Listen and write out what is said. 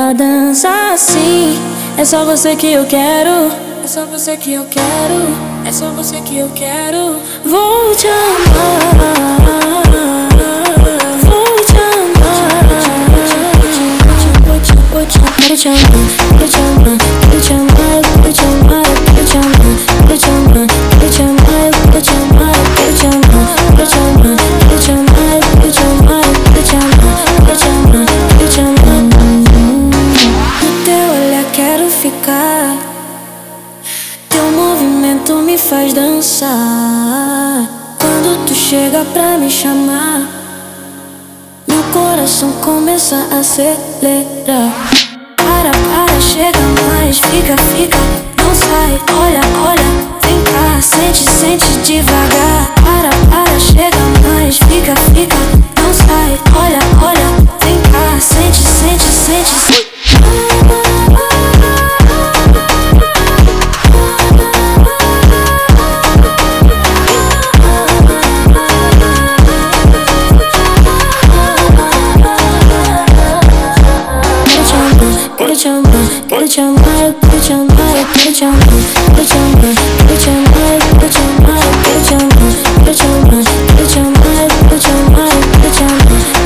pra dançar assim. É só você que eu quero, é só você que eu quero, é só você que eu quero. Vou te amar, vou te amar. Quero te amar, quero te amar, quero te amar, quero te amar, quero te amar, quero te amar, quero te amar, quero te amar, quero te amar, quero te amar, quero te amar, quero te amar, quero te amar, quero te amar, quero te amar. No teu olhar quero ficar, teu movimento me faz dançar. Quando tu chega pra me chamar, meu coração começa a acelerar. Para, chega mais, fica, não sai, olha, vem cá, sente devagar. Para, chega mais, fica, não sai, olha, vem cá, sente. Quero te amar, quero te amar, quero te amar, quero te amar, quero te amar, quero te amar, quero te amar, quero te amar, quero te amar, quero te amar, quero te amar, quero te amar, quero te amar.